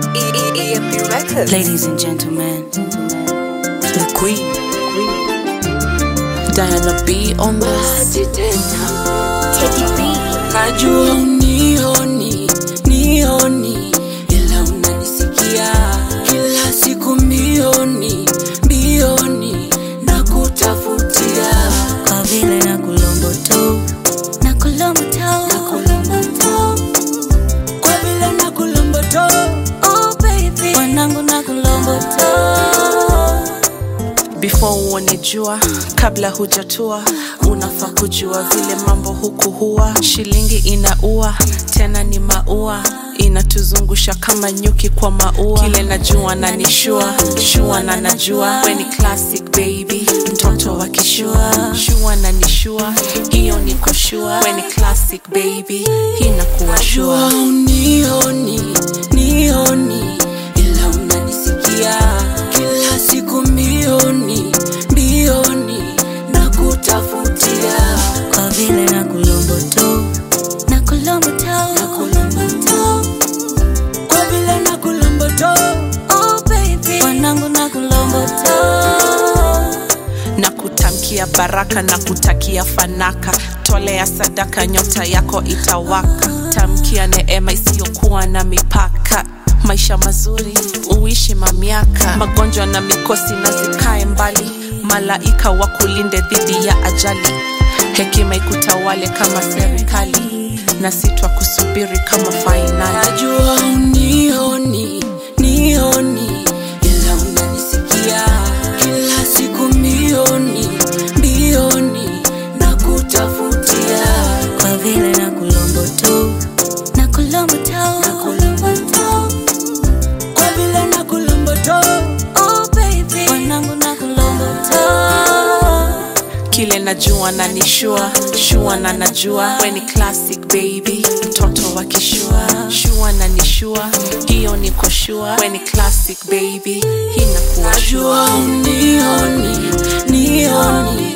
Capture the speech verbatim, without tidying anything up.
E M P Records. Ladies and gentlemen, the queen, Diana B on this. Teddy B. Najua unioni, nioni, ila unanisikia kila siku mioni, mioni, na kutafutia kwa vile na kulombo tu, na kulombo tu, na kulombo tu, kwa vile na kulombo tu, oh baby, wanangu na kulombo tu. Before uone jua, kabla hujatua, unafaa kujua vile mambo huku huwa. Shilingi inaua, tena ni maua, inatuzungusha kama nyuki kwa maua. Kile najua na nishua, shua na najua, we ni classic baby, mtoto wa kishua. Shua na nishua, hiyo niko shua, we ni classic baby, hii nakuwa shua. Najua unioni, nioni, ila unanisikia kila siku mioni, mioni, na kutafutia kwa vile na kulombo tu, na kulombo tu, na kulombo tu, kwa vile na kulombo tu, oh baby, wanangu na kulombo tu. Na kutamkia baraka na kutakia fanaka, tolea sadaka nyota yako itawaka. Tamkia neema isiyokuwa na mipaka, maisha mazuri uishi mamiaka, magonjwa na mikosi na zikae mbali, malaika wakulinde dhidi ya ajali, hekima ikutawale kama serikali, na sitwa kusubiri kama finali. Najua unioni, nioni, ila unanisikia kila siku mioni, mioni, na kutafutia kwa vile na kulombo tu, na kulombo tu, na kulombo tu, kwa vile na kulombo tu, oh baby, wanangu na kulombo tu. Kile najua na nishua, shua na najua, we ni classic baby, mtoto wa kishua. Shua na nishua, hiyo niko shua, we ni classic baby, hii nakuwa shua. Najua unioni, nioni,